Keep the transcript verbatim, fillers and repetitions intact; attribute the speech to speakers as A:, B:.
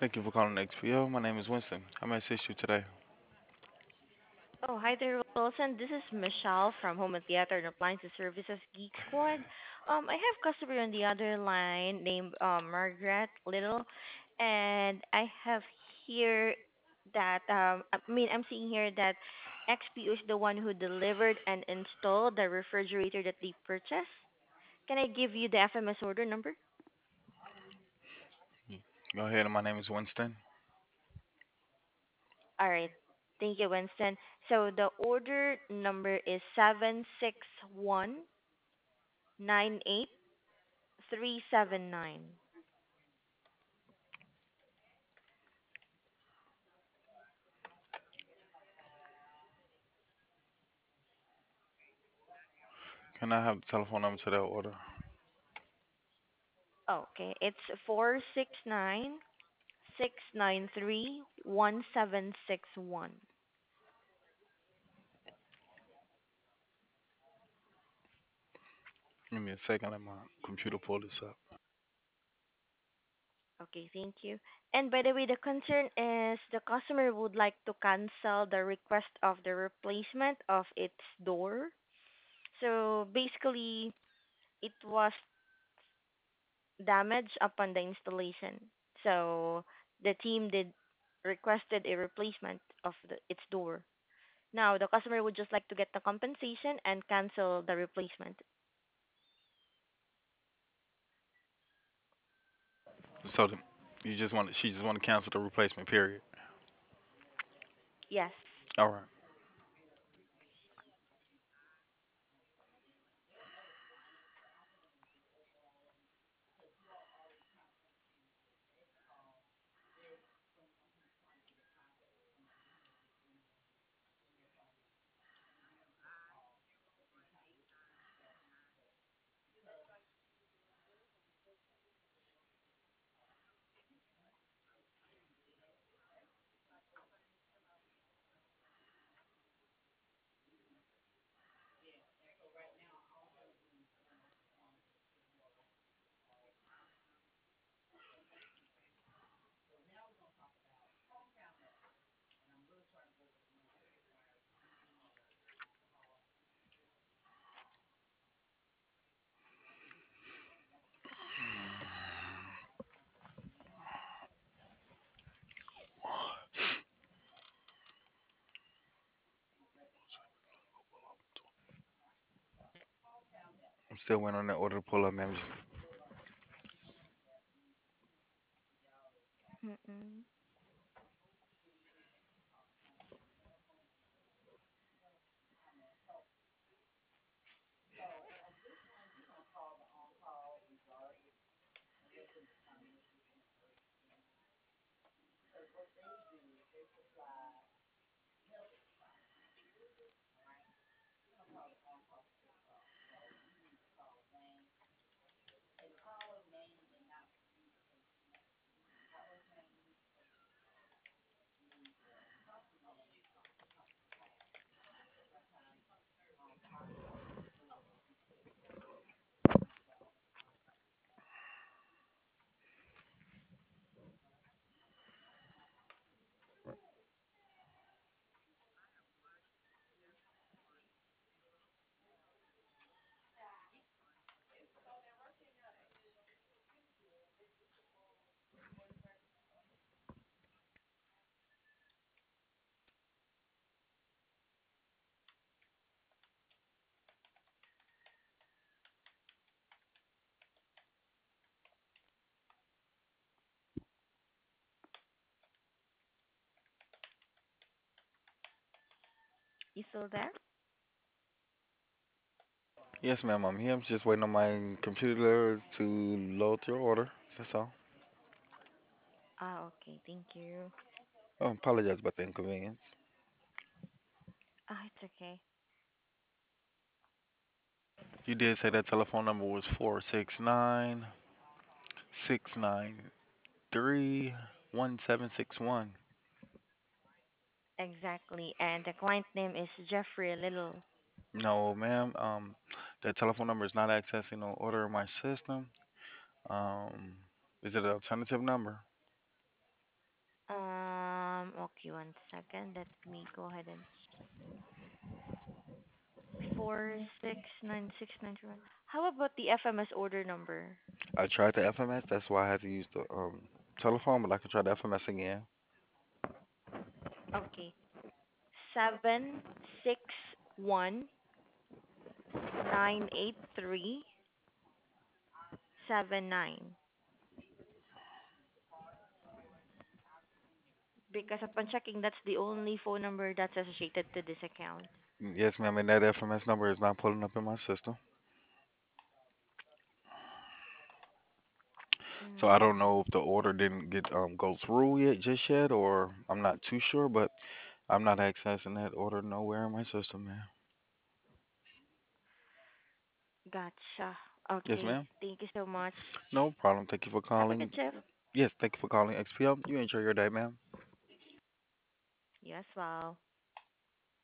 A: Thank you for calling X P O. My name is Winston. How may I assist you today?
B: Oh, hi there, Wilson. This is Michelle from Home and Theater and Appliances Services Geek Squad. Um, I have customer on the other line named uh, Margaret Little, and I have here that um, I mean, I'm seeing here that X P O is the one who delivered and installed the refrigerator that they purchased. Can I give you the F M S order number?
A: Go ahead. My name is Winston.
B: All right. Thank you, Winston. So the order number is seven six one nine eight three seven nine.
A: Can I have the telephone number to that order?
B: Okay, it's four six nine six nine three one seven six one.
A: Give me a second. Let my computer pull this up.
B: Okay, thank you. And by the way, the concern is the customer would like to cancel the request of the replacement of its door. So basically, it was damaged upon the installation. So the team did requested a replacement of the, its door. Now, the customer would just like to get the compensation and cancel the replacement.
A: So the, you just want she just want to cancel the replacement period.
B: Yes.
A: All right. I'm still waiting on that order to pull up, man. Just-
B: Mm-mm. You still there?
A: Yes, ma'am. I'm here. I'm just waiting on my computer to load your order. That's all.
B: Ah, okay. Thank you.
A: Oh, apologize about the inconvenience.
B: Ah, it's okay.
A: You did say that telephone number was four six nine six nine three one seven six one.
B: Exactly. And the client name is Jeffrey Little.
A: No, ma'am. Um, that telephone number is not accessing no order in my system. Um, is it an alternative number?
B: Okay, one second. Let me go ahead and four six nine six nine three one. How about the F M S order number?
A: I tried the F M S, that's why I had to use the um telephone, but I can try the F M S again.
B: Okay, seven six one nine eight three seven nine. Because upon checking, that's the only phone number that's associated to this account.
A: Yes, ma'am, and that F M S number is not pulling up in my system. So I don't
B: Mm,
A: know if the order didn't get um go through yet just yet, or I'm not too sure, but I'm not accessing that order nowhere in my system, man.
B: gotcha.
A: Yes,
B: Okay,
A: ma'am.
B: thank you so much.
A: No problem. Thank you for
B: Have a good
A: calling.
B: shift.
A: Yes, thank you for calling X P M. You enjoy your day, ma'am.
B: You as well.